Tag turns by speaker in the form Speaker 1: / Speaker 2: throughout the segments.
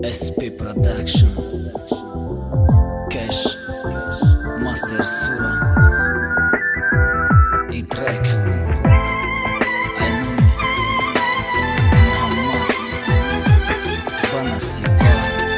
Speaker 1: SP Production Cash Master Sura I track Ai nume Muhammad Banasiba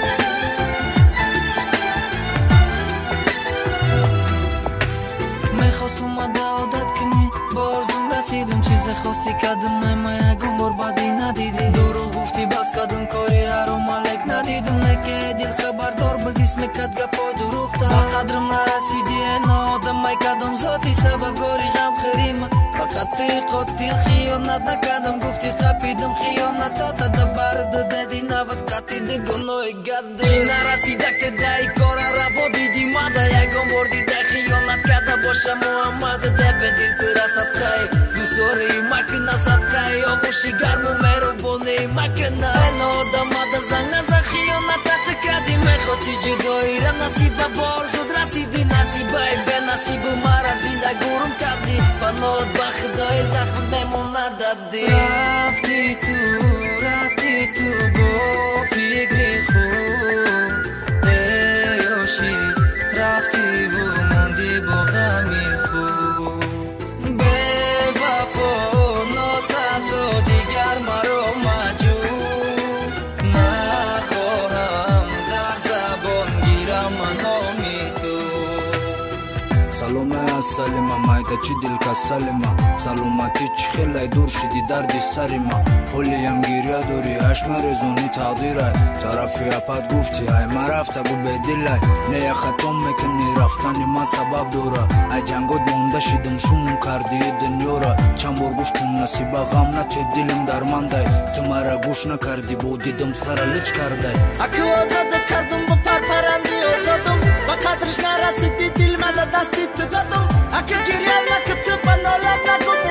Speaker 1: میخواست اومده عادت کنی با آرزوم رسیدم چیز خاصی کردم اما یکم بار بدی ندیدی دروغ گفتی بس کردم کاری حرام عليك ندیدم نکه دل خبردار به اسم کد گپای دروغ تا قدرم نرسیدی اینا آدم کدام ذاتی سببگاری غم خریم فقط تی قاتل خیانت نکردم گفتی قپیدم خیانت تا برد دادی نبود قتید گناه گده چی نرسیده که دهی کار روا دیدی مده یکم بار دیده خیانت کرده باشه محمد ده به دل ترسد خیل دوست داری مکنه صد خیل آغوشی گرم و مهربانی مکنه این آدم ده زنگ نزن خیانت کردی میخواستی جدایی را نصیب بار زود رسیدی نصیبه به نصیب مرا زنده گرم کردی پناهت به خدای زخم میمونه دادی رفتی تو با فکر خوب ایاشی رفتی و موندی با غمی خوب به وفا ناسزا دیگر مرا مجور نخواهم در زبان گیرم نامی تو
Speaker 2: سلام السلام مایده چی دل که سلام سلامتی چی خیلی دور شدی دردی سری ما پولیم گیریا دوری اشنا رزونی تقدیره طرفی اپد گفتی ای ما رفته گو به دلای نه ختم میکنی رفتنی ما سبب دوره ای جنگود مونده شدم شمون کردی دنیا را چند بار گفتم نصیب غم نتی دلم درمانده تو مرا گوش نکردی با دیدم سر لچ کرده
Speaker 3: اکو آزادت کردم با پرپرندی آزادم با قدرش نرسیدی دل من دستی تو دادم اکو گریه نکتب نالم نگو